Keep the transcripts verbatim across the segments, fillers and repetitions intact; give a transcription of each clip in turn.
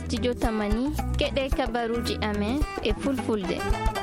studio Tamani keɗe kabaruji amen e fulfulde.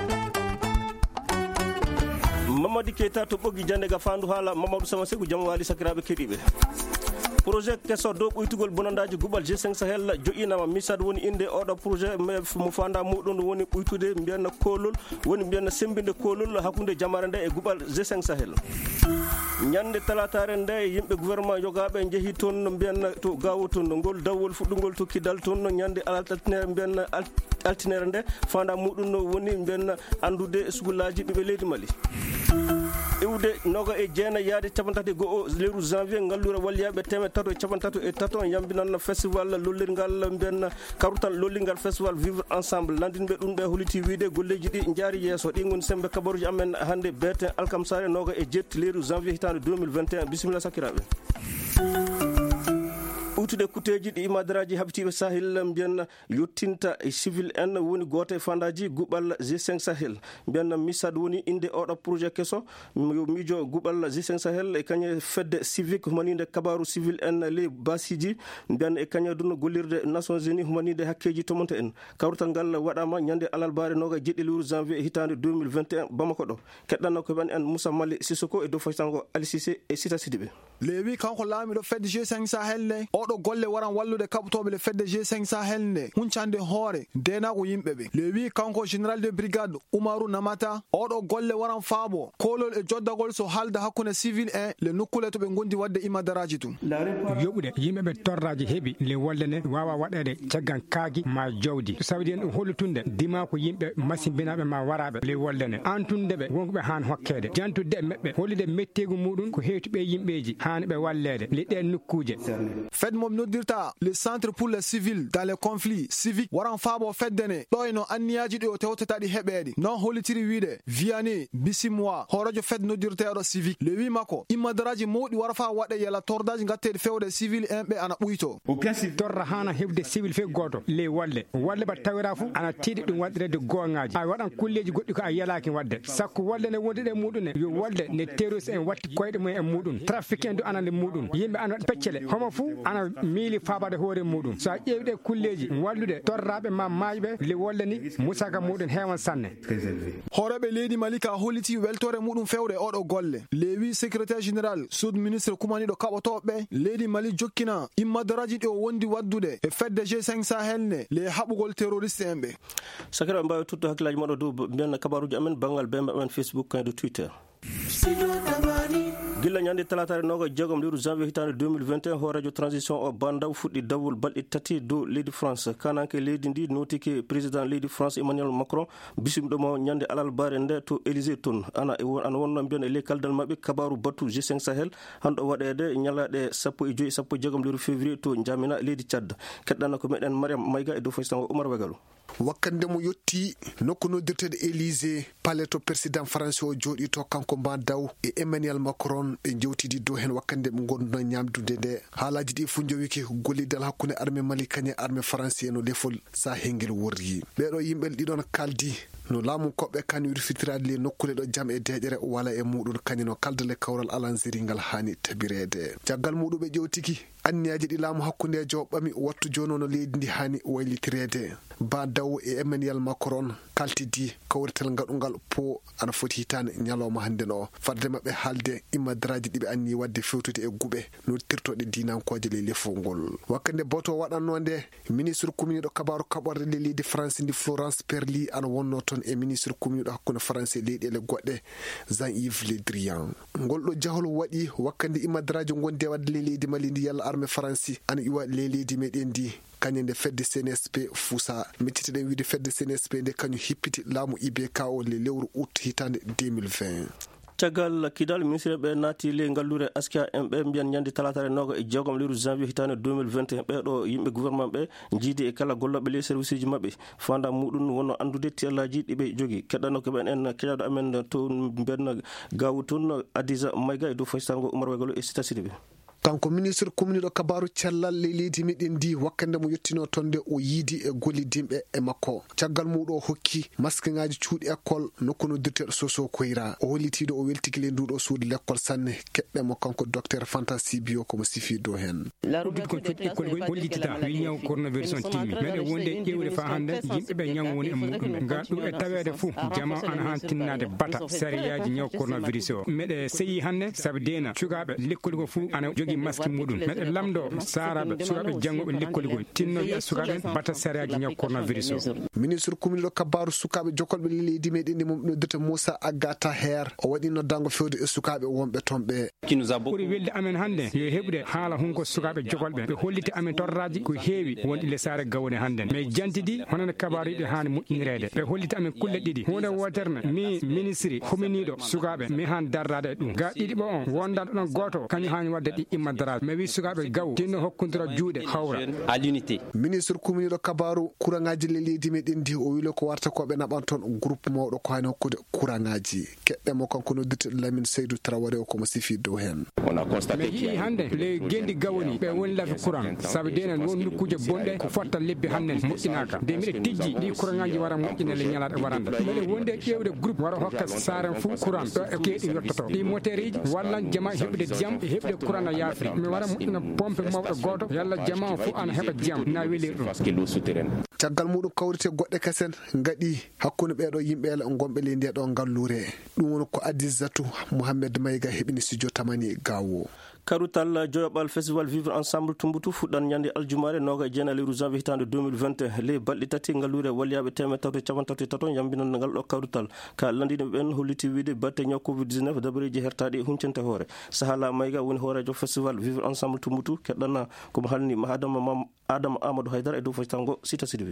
Mamadou Keita to ɓoggi jande ga fandu haala Mamadou Sama Segu jam wali sakiraɓe keɗiɓe. Projet kesso dow ɓoytugol bonandaji gubal G cinq Sahel joƴinama misad woni inde oɗo projet mo fanda muɗum woni ɓoytude mbiyanna kolol woni mbiyanna sembinde kolol hakkude jamare nde e gubal G cinq Sahel. Ñande talatare nde yimɓe gouvernement yogaɓe jeehi toon mbiyanna to gawo toon ngol dawol fuɗɗugol tokkidal toon ñande altaltinere mbiyanna altinere nde fanda muɗum woni mbiyanna andude sugullaji ɓiɓe leydi Mali. iwde noga e jeena yaade capantati go'o lewru janvier ngallura walliyaɓe temed tato e capantati e tato yambinan festival lollirgal mbiyanna karutal lollirgal festival vivre ensemble landinɓe ɗum ɓe holiti wiide golleji ɗi jaari yeeso ɗi goni sembe kabaruji amen hande beten alkamsare noga e jetti lewru janvier hitande deux mille vingt et un bisimilla sakiraɓe. Utude kuteji ɗi imadaraji habitiɓe Sahel mbiyanna yottinta e civil en woni goto e fandaji guɓal G cinq Sahel mbiyanna misad woni inde oɗo projet kesso miijo guɓal G cinq Sahel e kañe fedde civique humanide kabaru civil en ley basiji mbiyanna e kañe dunno gollirde Nations Unies humanide hakkeji tomonta en kawrutal ngal waɗama ñande alalbare noga jeɗɗi lewru janvier hitande deux mille vingt et un Bamako ɗo keɗɗanno ko ɓen en Moussa Mali Sissoko e dow faytango Ali Cissé e Sita Sidibé. Lewi kanko laamiɗo fedde G cinq Sahel ne oɗo golle waran wallude kaɓtoɓe le fedde G cinq Sahel ne huncande hoore denago yimɓeɓe. Lewi kanko général de brigade Oumarou Namata oɗo golle waran faabo kolol e joddagol so halda hakkunde civil en le nukkule to ɓe gondi wadde imadaraji tum. yoɓude yimɓeɓe torraji heeɓi le wolde ne wawa waɗede caggan kaagi ma jawdi sawdi en ɗum hollutunde dima ko yimɓe masimbinaɓe ma waraɓe le wolde ne antundeɓe wonkoɓe han hokkede jantude e meɓɓe hollude mettegu muɗum ko hewtuɓe yimɓeji hani ɓe wallede le ɗen nokkuje. fed mom noddirta le centre pour les civils dans les conflits civiques waran faabo feddene ɗo eno anniyaji ɗi o tewtataɗi heɓeɗi non hollitiri wiide Vianney Bisimwa horojo fed noddirteɗo civique le wi makko immadaraji mawɗi wara fa waɗe yala tordaji gatteɗe fewde civil en ɓe ana ɓuyto torra hana heɓde civil fe goto le walle walle ba tawira fu ana tiiɗi ɗum waɗirede goŋaji a waɗan kulleji goɗɗi ko a yalaki wadde sakko walle ne wondude muɗum ne yo walle ne terroriste en watti koyɗe mumen e muɗum trafic en du anande muɗum yimɓe ana peccele homo fu ana miili fabade hoore muɗum so a ƴeewɗe kulleji wallude torraɓe ma mayɓe le wolle ni musaka muɗum hewan sanne. hooreɓe leydi Mali ka holliti weltore muɗum fewde oɗo golle lewi secrétaire général sud ministre kumaniɗo kaɓotoɓe leydi Mali jokkina immadaraji ɗi o wondi waddude e fedde G cinq Sahel ne le haɓugol terroriste en ɓe. sakiraɓe mbawi tutto hakkillaji moɗo dow mbiyanna kabaruji amen banggal bembe amen Facebook kayde Twitter. gilla ñande talatare noga jeegom lewru janvier hitande deux mille vingt et un ho radio transition o bandaw fuɗɗi dawol balɗe tati dow leydi France kananke leydi ndi notiki président leydi France Emmanuel Macron bisimɗomo ñande alalbare nde to Élysée toon ana ana wonno mbiyan e ley kaldal mabɓe kabaru battu G cinq Sahel hanɗo waɗede ñalaɗe sappo e joyi sappo e jeegom lewru février to Jamina leydi Tchad keɗɗanno ko meɗen Mariam Mayga e dow faysango Oumar Wagalo. wakkande mo yetti nokku noddirtede Élysée palais to président français o jooɗi to kanko mba daw e Emmanuel Macron ɓe jewtidi dow hen wakkande ɓe gonduno ñamdude nde haalaji ɗi fu jowiki gollidal hakkude armée Mali kañe armée français no lefol sa hengel worri ɓeɗo yimɓe ɗiɗon kaldi no laamu koɓɓe kani rufitirade le nokkule ɗo jaam e deƴere wala e muɗum kañe no kaldale kawral alanziri ngal hani tabirede caggal muɗum ɓe ƴewtiki anniyaji ɗi laamu hakkude jo ɓami wattu joni no leydi ndi hani waylitirede ba daw e Emmanuel Macron kaltidi kawrital gaɗugal po ana foti hitande ñalawma hande no farde mabɓe haalde immadaraji ɗiɓe anni wadde fewtude e guɓe no tirtoɗe dinankoje le lefol wakkande boto waɗanno nde ministre commune ɗo kabaru kaɓorde le leydi France ndi Florence Perli ana wonno toon e ministre commune ɗo hakkude français leyɗele goɗɗe Jean-Yves Le Drian ngol ɗo jahol waɗi wakkande immadaraji gonde wadde le leydi Mali ndi yalla armée France ana iwa le leydi meɗen ndi kañum nde fedde C N S P fuusa mettiteɗen wiide fedde C N S P nde kañum hippiti laamu I B K o le lewru août hitande deux mille vingt. caggal kidal ministre ɓe naati le ngallure Askia en ɓe mbiyan ñande talatare noga e jeegom lewru janvier hitande deux mille vingt et un ɓeɗo yimɓe gouvernement ɓe jiidi e kala golloɓe les service ji mabɓe fanda muɗum wonno andude tiyallaji ɗiɓe jogui keɗɗanno ko ɓen en keƴaɗo amen to mbiyanno gawu toon Adiza Mayga e dow faysango Oumar Wagalo e Sita Sidibé. kanko ministre communiɗo kabaru cellal leydi meɗen ndi wakkande mo yettino tonde o yiidi e gollidimɓe e makko caggal muɗo o hokki masque ngaji cuuɗi école nokku noddirteɗo Soso Koyra o hollitiɗo o weltiki le nduɗo suudu l'école sanne keɗɗemo kanko docteur Fanta Sibio komo sifi dow hen uddit kon cuuɗi école goy hollitita wi ñaw coronavirus on timmi meɗe wonde ƴewde fa hande yimɓeɓe ñaw woni e muɗum ga ɗum e tawede fou jama ana han tinnade bata sariyaji ñaw coronavirus o meɗe seyi hande saabu dena cukaɓe lekkoli ko fou ana jogui masque muɗum meɗe lamdo saraɓe sukaɓe janggoɓe lekkoli koy tinno wiya sukaɓe bata sariyaji ñaw coronavirus o ministre communiɗo kabaru sukaɓe jokolɓe leydi meɗen ndi mum noddete Moussa Agata Her o waɗi noddango fewde e sukaɓe wonɓe toon ɓe ɓuuri welde amen hande yo heɓude haala hunko sukaɓe jokolɓe ɓe holliti amen torraji ko heewi wonɗi le saare gawone hande mais jantidi honono kabaru yiɗi hani moƴƴinirede ɓe holliti amen kulle ɗiɗi hunde woterne mi ministre hominiɗo sukaɓe mi han darrade e ɗum ga ɗiɗi ɓo on wondaɗo ɗon goto kañum hani wadde ɗi imma darade mais wi sukaɓe gaw tinno hokkudira juuɗe hawra à l'unité ministre communiɗo kabaru courant-ngaji le leydi meɗen ndi o wilo ko warta ko ɓe naɓan toon groupe mawɗo ko hani hokkude courant-ngaji keɗɗemo kanko noddirteɗo Lamine Seydou Traoré o komo sifi dow hen mais yii hande le gendi gawoni ɓe woni lafi courant saabu denen won nokkuje bonɗe ko fotta lebbi hannden moƴƴinaka de miɗe tijji ɗi courant ngaji wara moƴƴinele ñalaɗe waranda mbeɗe wonde ƴewde groupe wara hokka saren fou courant ɗo e keeɗi yettoto ɗi moteur iji walla jama heɓde jam e heɓde courant a yaafri mi wara moƴƴina pompe mawɗo goto yalla jama o fou ana heɓa jam na welir ɗum caggal muɗum kawrite goɗɗe kesen gaɗi hakkude ɓeɗo yimɓeele gonɓe ley ndeɗo ngallure ɗum woni ko Adisatu Mouhamed Mayga heɓini studio tamani gawo karutal joyoɓal festival vivre ensemble tumbutu fuɗɗan ñande aljumare noga e jeenayi lewru janvier hitande deux mille vingt et un ley balɗe tati ngallure walliyaɓe temed tawte capan tawte taton yambinan ngal ɗo karutal ka landinoɓe ɓen holliti wiide batte ñaw covid dix-neuf dabareji hertaɗi huncente hoore sahala Mayga woni hoorejo festival vivre ensemble tumbutu keɗɗanna komo halni adama mam adama Amadou Haydara e dow fasitango Sita Sidibé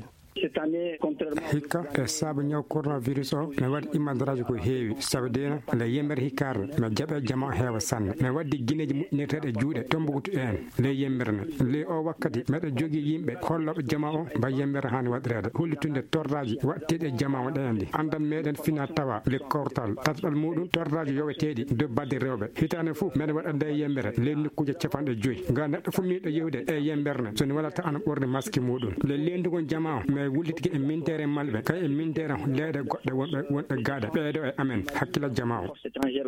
hikka e saabu ñaw coronavirus o mi waɗi immandaraji ko heewi saabu dena nde yembere hikkarde mi jaɓe jama heewa sanne mi waddi guineji moƴƴinirteɗe juuɗe tombogutu en ley yembere nde ley o wakkati meɗe jogui yimɓe holloɓe jama o mba yembere hani waɗirede hollitunde torraji watteɗi e jama o ɗendi andan meɗen fina tawa le kortal tataɗal muɗum torraji yoweteɗi de badde rewɓe hitande foof meɗe waɗa nde yembere ley nokkuje capanɗe joyyi ga neɗɗo fo miɗo yewde e yembere nde soni walata ana ɓorni masque muɗum le lendigol jama o mais wullitiki e mintere malɓe kay e mintere leyɗe goɗɗe wonɓe wonɓe gaada ɓeeɗo e amen hakkilla jama o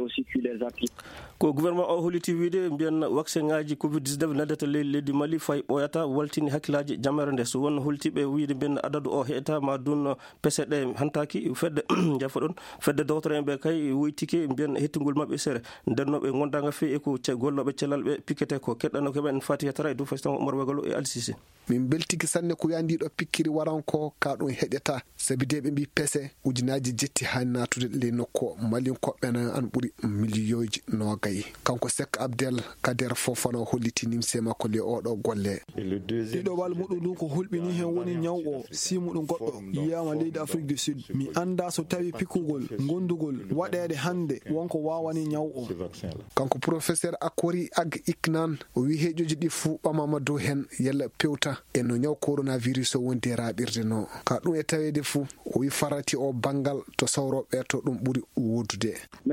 ko gouvernement o holliti wiide mbiyen vaccin ngaji covid dix-neuf naddata ley leydi Mali fay ɓoyata waltini hakkillaji jamere nde so wonno holtiɓe wiide mbiyen adadu o heeta ma dun pese ɗe hantaki fedde jafa ɗon fedde docteur en ɓe kay woytiki mbiyen hettigol mabɓe sere ndennoɓe gondaga fewi e ko golloɓe cellal ɓe piquete ko keɗɗano keɓen fati hetara e dow fastan Oumar Wegalo e Ali Cissé min beltiki sanne ko yandiɗo pikkiri waranko ka ɗum heƴata sabi de ɓe mbi pese ujunaji jetti ha natude ley nokku malin koɓɓena an ɓuuri milliyoji nogayi kanko Sek Abdel Kader Fofana holliti nimse makko le oɗo golle ɗiɗoɓal muɗum ɗum ko hulɓini hen woni ñaw o si muɗum goɗɗo yiyama leydi Afrique du Sud mi anda so tawi pikkugol gondugol waɗede hande wonko wawani ñaw o kanko professeur Akori Ag Iknan o wi heeƴoji ɗi fuu ɓamama dow hen yalla pewta e no ñaw coronavirus o wonde raɓirde no ka ɗum e tawede fuu o wi farati o banggal to sawroɓe to ɗum ɓuuri wodude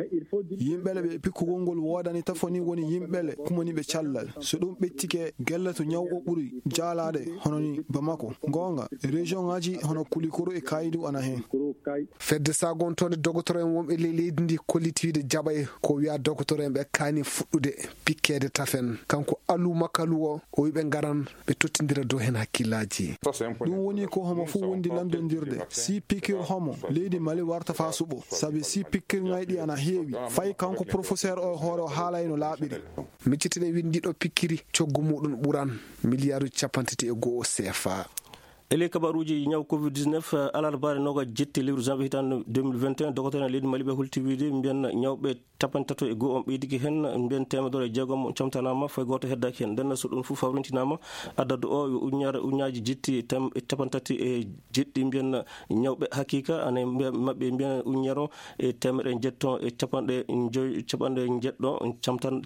yimɓele ɓe pikkugol ngol wodani tafoni woni yimɓele kumaniɓe callal so ɗum ɓettike gelle to ñaw o ɓuuri jaalade hono ni Bamako gonga région ngaji hono Kulikoro e Kayidou ana hen fedde sagontode docteur en wonɓe ley leydi ndi kollitiide jaɓay ko wiya docteur en ɓe kaani fuɗɗude pikkede tafen kanko Alou Makalu o o wi ɓe garan ɓe tottidira dow hen hakkillaji ɗum woni ko homo fu wondi landodirde si pikkir homo leydi Mali warta fa suɓo saabi si pikkirŋay ɗi ana heewi fay kanko professeur o hoore o haalayno laaɓiri miccitiɗe windiɗo pikkiri coggu muɗum ɓuran milliard capantati e goho C F A ele kabaruji ñaw covid dix-neuf alarbaare noga jetti lewru janvier hitande deux mille vingt et un docteur en leydi Mali ɓe holti wiide mbiyen ñawɓe capan tato e goho on ɓeydiki hen mbiyen temedere e jeegom camtanama fay goto heddaki hen nden so ɗum fof fawrintinama adadu o yo uñare uñaji jetti tem capan tati e jeɗɗi mbiyen ñawɓe hakika ane mabɓe mbiyen uñaro e temeɗe jetton e capanɗe joyi capanɗe jeɗɗo camtan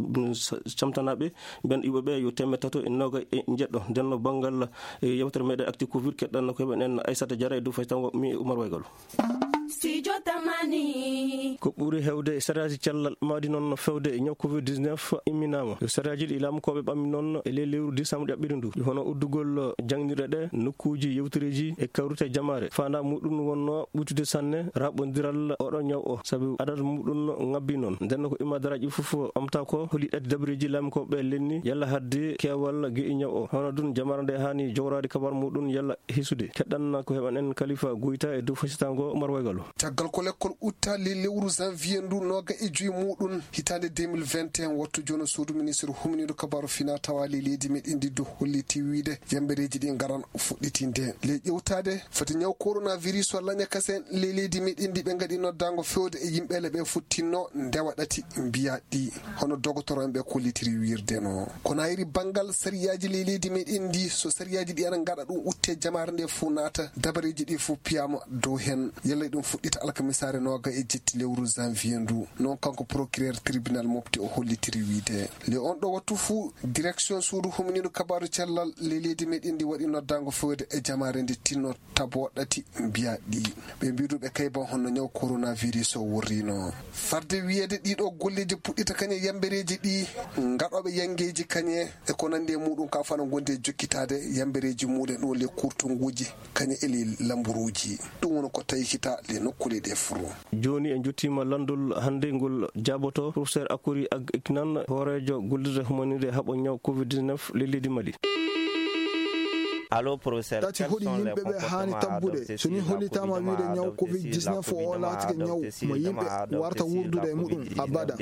camtanaɓe mbiyen iɓeɓe yo temed tato e noga e jeɗɗo ndenno banggal yewtere meɗen acti covid keɗɗanno ko heɓen en Aissata Diarra e dow fay tango mi Oumar Wegalo. tamani ko ɓuri hewde e saraji cellal maadi noon fewde e ñaw covid dix-neuf imminama yo saraji ɗi ilamukoɓe ɓammi noon e ley lewru décembre ɗaɓɓiri ndu hono uddugol jangnirɗe ɗe nokkuji yewtereji e kawrute jamare fanda muɗum wonno ɓuytude sanne raɓodiral oɗo ñaw o saabi adada muɗum ngabbi noon nden ko imadaraji foof amta ko holi ɗati dabreji lamukoɓe lenni yalla hadde kewal gueɗi ñaw o hono ɗum jamara nde hani jowrade kabar muɗum yalla hisude keɗɗan ko heɓan en Khalifa Gouyta e dow fasitango Omar Waygalo caggal ko lekkol utta le lewru janvier ndu noga e joyi muɗum hitande deux mille vingt et un wattu joni suudu ministre humniɗo kabaru fina tawali leydi meɗen ndi do holliti wiide yambereji ɗi garan fuɗɗitinde le ƴewtade foti ñaw coronavirus o laña kasen le leydi meɗen ndi ɓe gaɗi noddago fewde e yimɓele ɓe futtinno ndewa ɗati mbiya ɗi hono docteur en ɓe kollitiri wirde no kono ayri banggal sariyaji le leydi meɗen ndi so sariyaji ɗi ana gaɗa ɗum utte jamare nde fu naata dabareji ɗi fu piyama dow hen yalla ɗum fuɗɗita alkamisare noga e jetti lewru janvier ndu non kanko procureur tribunal mofti o hollitiri wiide le on ɗo wattu fu direction suudu humniɗo kabaru cellal le leydi meɗen ndi waɗi noddago fewde e jamare nde tinno tabo ɗati mbiya ɗi ɓe mbiɗuɓe kayban honno ñaw coronavirus o wurrino farde wiyede ɗiɗo golleji puɗɗita kañe yambereji ɗi gaɗoɓe yangeji kañe e ko nandi e muɗum ka fana gonde jokkitade yambereji muɗum ɗo le kurtunguji kañe ele lamburuji ɗum woni ko tawi kita le nokkule ɗe furo joni en juttima landol hande ngol jaboto professeur Akuri Ag Iknan horejo gollirde humanide haɓo ñaw covid dix-neuf le leydi Mali. Allo professeur, dati hoɗi yimɓe ɓe hani tabbude soni hollitama wiide ñaw covid dix-neuf o laatike ñaw mo yimɓe warta wurdude e muɗum abada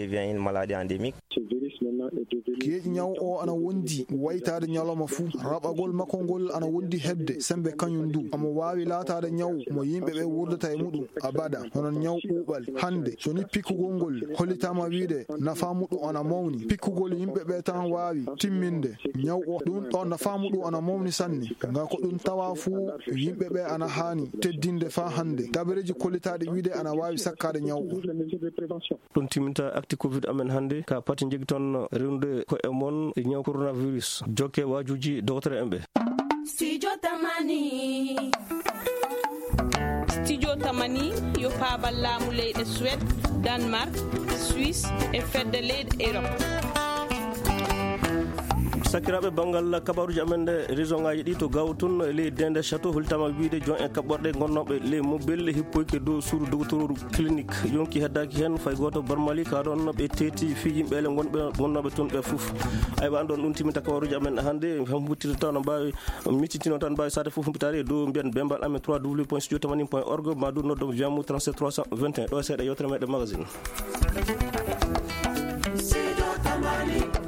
kiyeji ñaw o ana wondi waytade ñalawma fuu raɓagol makko ngol ana wondi hebde sembe kañum ndu omo wawi laatade ñaw mo yimɓe ɓe wurdata e muɗum abada honon ñaw ɓuuɓal hande soni pikkugol ngol hollitama wiide nafa muɗum ana mawni pikkugol yimɓe ɓe tan wawi timminde ñaw o ɗum ɗo nafa muɗum ana mawni sanne nga ko ɗum tawa fuu yimɓe ɓe ana hani teddinde fa hande dabareji kollitaɗe wiide ana wawi sakkade ñaw o ɗum timinta acti covid amen hande ka pati jogui toon rewnude ko e mon e ñaw coronavirus jokke wajuji docteur en ɓe studio tamani studio tamani yo paabal laamu leyɗe Suède, Danemark, Suisse e fedde leyɗe Europe. sakiraɓe banggal kabaruji amen nde région ngaji ɗi to gawtun ley dende château holtama wiide jon en kaɓɓorɗe gonnoɓe ley mobile hippoyke dow suudu docteur clinique yonki heddaki hen fay goto barmali ka ɗon ɓe teeti fi yimɓele gonɓe gonnoɓe toon ɓe foof aywa ɗon ɗum timinta kabaruji amen hande humpitita taw no mbawi miccitino tan mbawi sade foof humpitari e dow mbiyen bembal amen trois w point studio tamani point org ma du noddom wiyamu trente-sept trois cent vingt et un ɗo seeɗa yewtere meɗen magazine.